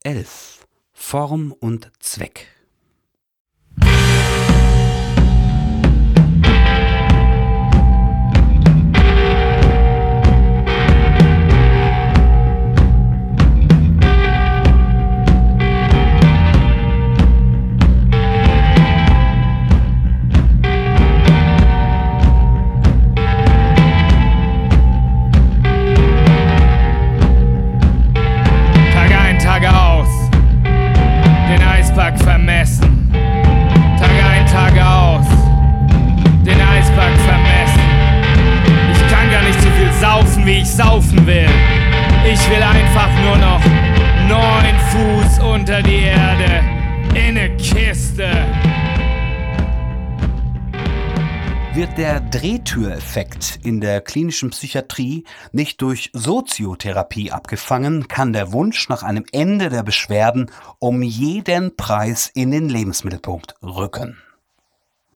11. Form und Zweck. Vermessen. Tag ein, Tag aus. Den Eisberg vermessen. Ich kann gar nicht so viel saufen, wie ich saufen will. Ich will einfach nur noch 9 Fuß unter die Erde. In ne Kiste. Wird der Drehtüreffekt in der klinischen Psychiatrie nicht durch Soziotherapie abgefangen, kann der Wunsch nach einem Ende der Beschwerden um jeden Preis in den Lebensmittelpunkt rücken.